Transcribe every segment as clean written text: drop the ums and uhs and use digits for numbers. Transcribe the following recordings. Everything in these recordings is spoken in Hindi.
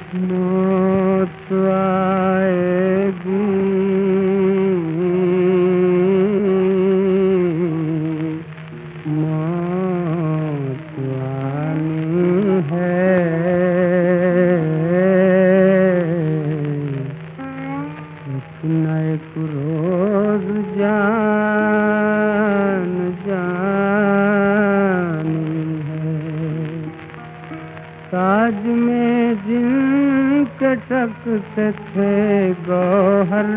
मौत आएगी, मौत आनी है, एक न एक रोज जान जानी है। ताज में जिनके टकते थे गौहर,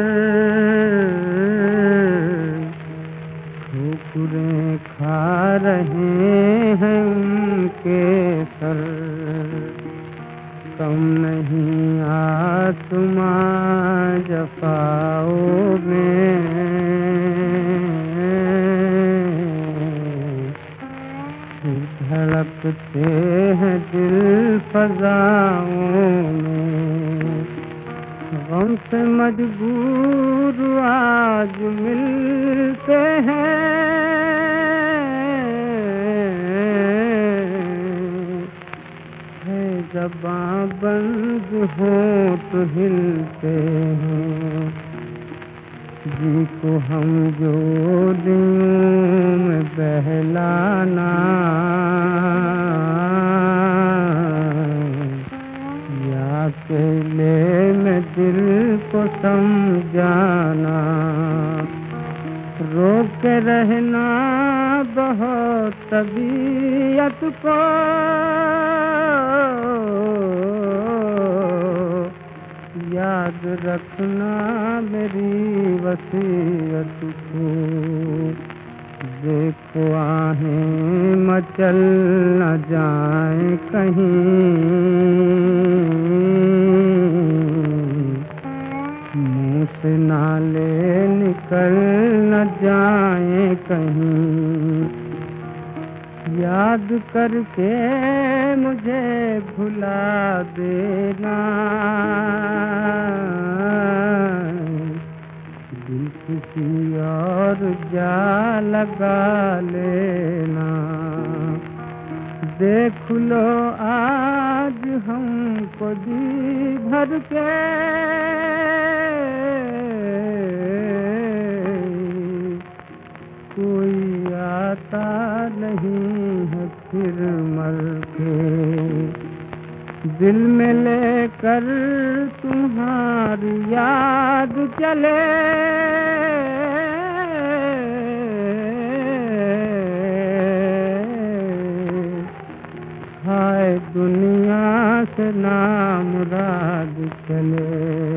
ठोकरें खा रहे हैं उनके सर। कम नहीं आसमां जफाओं में, धड़कते हैं दिल फज़ाओं में। गम से मजबूर आज मिलते हैं, है ज़बां बंद हो तो हिलते हैं। जी को हम जोड़ियों में बहलाना, या अकेले में दिल को समझाना। रोक के रहना बहुत तबीयत को, याद रखना मेरी वसीयत को। देखो आहें मचल न जाए कहीं, मुँह से नाले निकल न जाए कहीं। याद करके मुझे भुला देना, दिल किसी और जा लगा लेना। देख लो आज हमको जी भर के, कोई आता नहीं है फिर मर के। दिल में लेकर तुम्हारी याद चले, हाय दुनिया से नामुराद चले।